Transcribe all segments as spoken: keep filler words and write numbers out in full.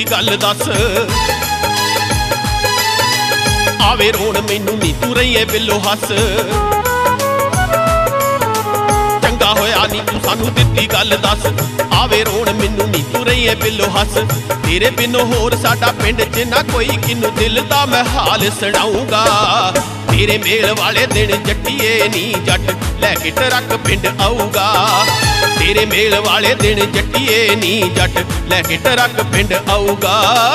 गल दस आवे रोण मैनू नी तू रहीए बिलो हस चंगा होया नी तू सानू दित्ती गल दस आवे रोण मैनू नी तू रहीए बिलो हस तेरे बिनो होर साडा पिंड च ना कोई किनू दिल दा मैं हाल सुणाऊंगा तेरे मेल वाले दिन जट्टिए नी जट लैके ट्रक पिंड आऊगा तेरे मेल वाले दिन जट्टिए नी जट लैके ट्रक पिंड आऊगा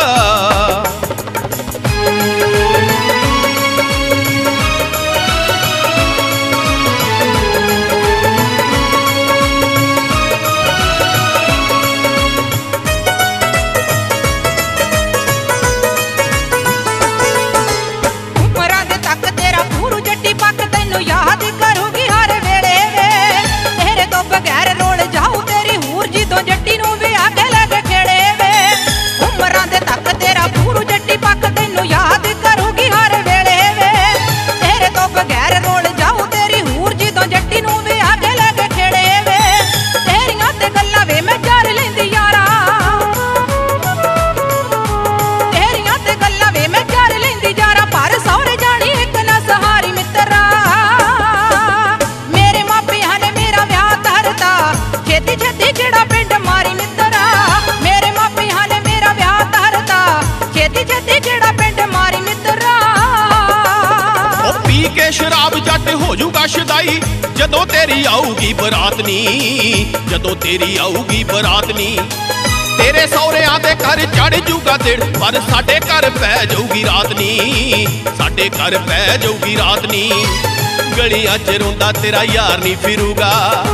शराब जट हो जूगा शदाई जदों तेरी आऊगी बरात नी जदों तेरी आऊगी बरात नी तेरे सौरियां दे घर चढ़ जूगा दिड़ पर साडे घर पै जाऊगी रात नी साडे घर पै जाऊगी रात नी गलियां च रोंदा तेरा यार नी फिरूगा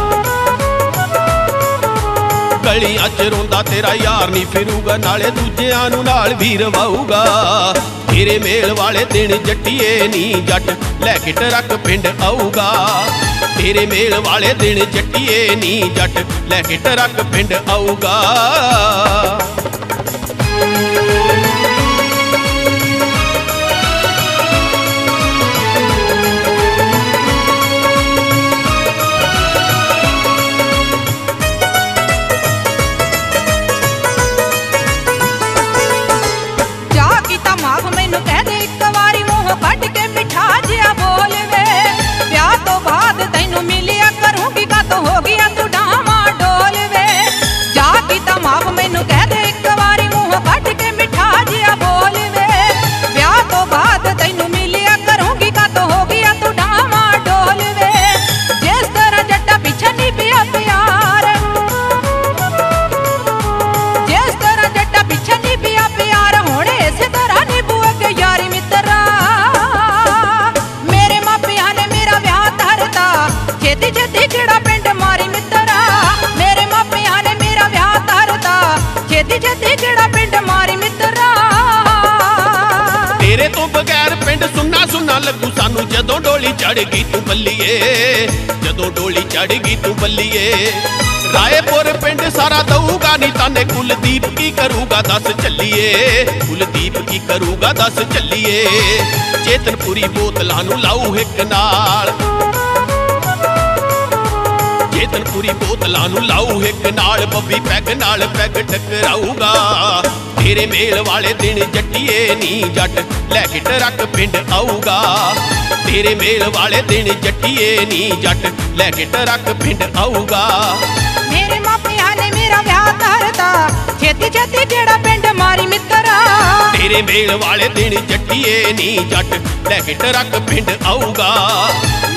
गलियां च रोंदा तेरा यार नी फिरूगा नाले दूजियां नूं नाल भी रवाऊगा तेरे मेल वाले दिन जट्टिए नी जट लैके ट्रक पिंड आऊगा तेरे मेल वाले दिन जट्टिए नी जट लैके ट्रक पिंड आऊगा तेरे तो बगैर पिंड सुन्ना सुन्ना लगू सानू जदों डोली चढ़ गई तू बल्लीए जदों डोली चढ़ गई तू बल्लीए रायपुर पिंड सारा दऊगा नी ताने कुलदीप की करूगा दस चलिए कुलदीप की करूगा दस चलिए चेतनपुरी बोतलां नू लाऊ हिक नाल चेतनपुरी बोतलां नू लाऊ हिक नाल बब्बी पैग नाल पैग टकराऊगा तेरे मेल वाले दिन जट्टिए नी जट लैके ट्रक पिंड आऊगा तेरे मेल वाले दिन जट्टिए नी जट लैके ट्रक पिंड आऊगा मेरे मापिया ने मेरा ब्याह करता छेती छेती जेड़ा पिंड मारी मित्रा तेरे मेल वाले दिन जट्टिए नी जट लैके ट्रक पिंड आऊगा